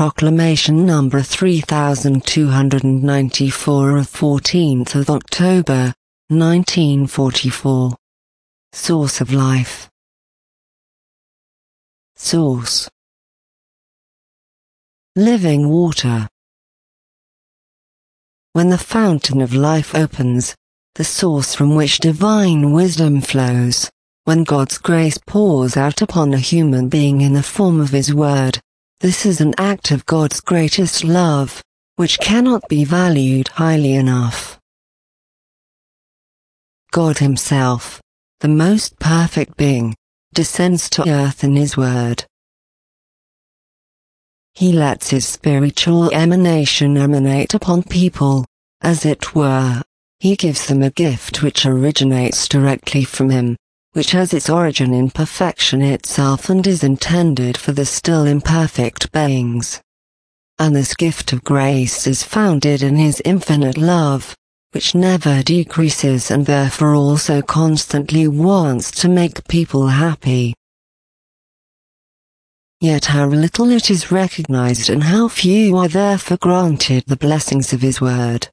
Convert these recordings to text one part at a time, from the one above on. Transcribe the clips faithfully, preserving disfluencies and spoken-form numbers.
Proclamation number three thousand two hundred ninety-four of fourteenth of October, nineteen forty-four. Source of life. Source. Living water. When the fountain of life opens, the source from which divine wisdom flows, when God's grace pours out upon a human being in the form of His Word, this is an act of God's greatest love, which cannot be valued highly enough. God Himself, the most perfect being, descends to earth in His Word. He lets His spiritual emanation emanate upon people, as it were. He gives them a gift which originates directly from Him, which has its origin in perfection itself and is intended for the still imperfect beings. And this gift of grace is founded in His infinite love, which never decreases and therefore also constantly wants to make people happy. Yet how little it is recognized and how few are therefore granted the blessings of His Word.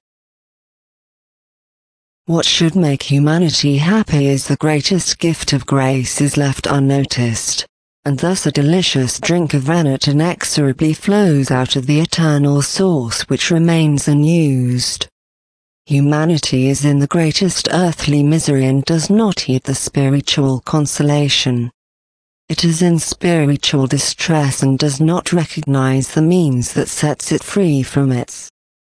What should make humanity happy is the greatest gift of grace is left unnoticed, and thus a delicious drink of rennet inexorably flows out of the eternal source which remains unused. Humanity is in the greatest earthly misery and does not heed the spiritual consolation. It is in spiritual distress and does not recognize the means that sets it free from it.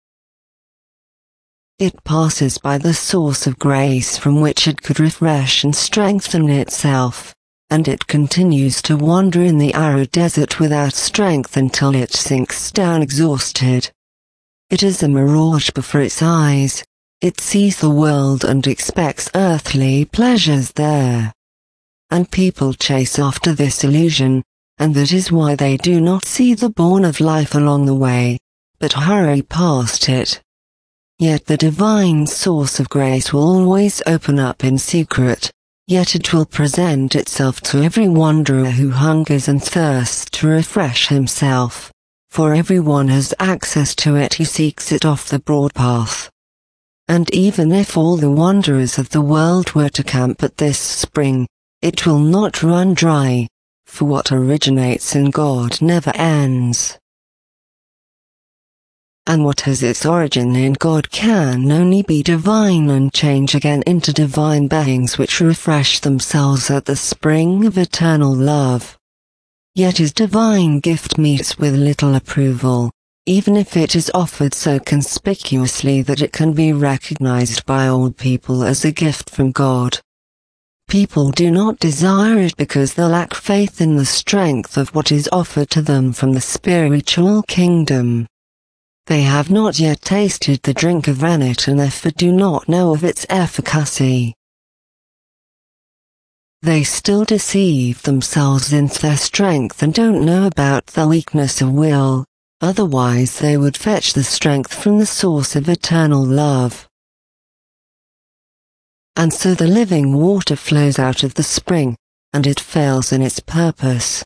It passes by the source of grace from which it could refresh and strengthen itself, and it continues to wander in the arid desert without strength until it sinks down exhausted. It is a mirage before its eyes. It sees the world and expects earthly pleasures there. And people chase after this illusion, and that is why they do not see the bourne of life along the way, but hurry past it. Yet the divine source of grace will always open up in secret, yet it will present itself to every wanderer who hungers and thirsts to refresh himself, for everyone has access to it who seeks it off the broad path. And even if all the wanderers of the world were to camp at this spring, it will not run dry, for what originates in God never ends. And what has its origin in God can only be divine and change again into divine beings which refresh themselves at the spring of eternal love. Yet His divine gift meets with little approval, even if it is offered so conspicuously that it can be recognized by all people as a gift from God. People do not desire it because they lack faith in the strength of what is offered to them from the spiritual kingdom. They have not yet tasted the drink of rennet and therefore do not know of its efficacy. They still deceive themselves in their strength and don't know about their weakness of will, otherwise they would fetch the strength from the source of eternal love. And so the living water flows out of the spring, and it fails in its purpose.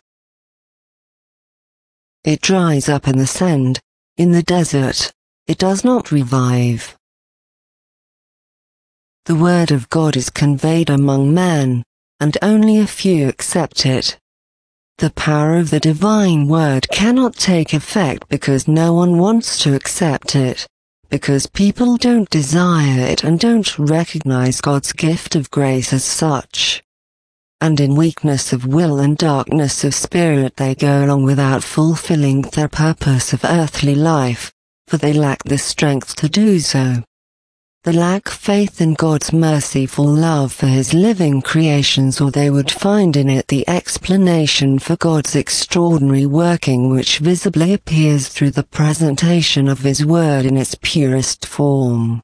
It dries up in the sand. In the desert, it does not revive. The Word of God is conveyed among men, and only a few accept it. The power of the divine Word cannot take effect because no one wants to accept it, because people don't desire it and don't recognize God's gift of grace as such. And in weakness of will and darkness of spirit they go along without fulfilling their purpose of earthly life, for they lack the strength to do so. They lack faith in God's merciful love for His living creations, or they would find in it the explanation for God's extraordinary working which visibly appears through the presentation of His Word in its purest form.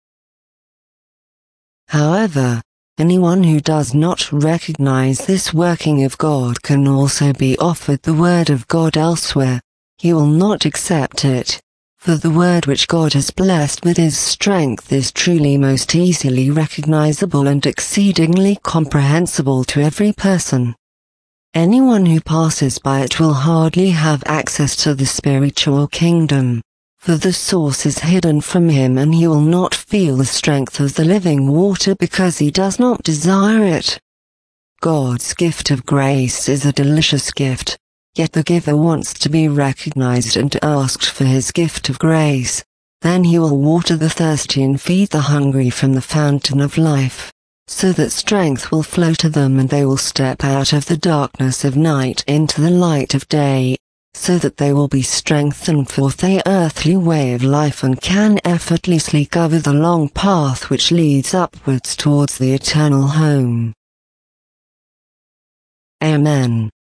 However, anyone who does not recognize this working of God can also be offered the Word of God elsewhere. He will not accept it, for the Word which God has blessed with His strength is truly most easily recognizable and exceedingly comprehensible to every person. Anyone who passes by it will hardly have access to the spiritual kingdom, for the source is hidden from him and he will not feel the strength of the living water because he does not desire it. God's gift of grace is a delicious gift, yet the giver wants to be recognized and asked for his gift of grace. Then he will water the thirsty and feed the hungry from the fountain of life, so that strength will flow to them and they will step out of the darkness of night into the light of day, so that they will be strengthened for their earthly way of life and can effortlessly cover the long path which leads upwards towards the eternal home. Amen.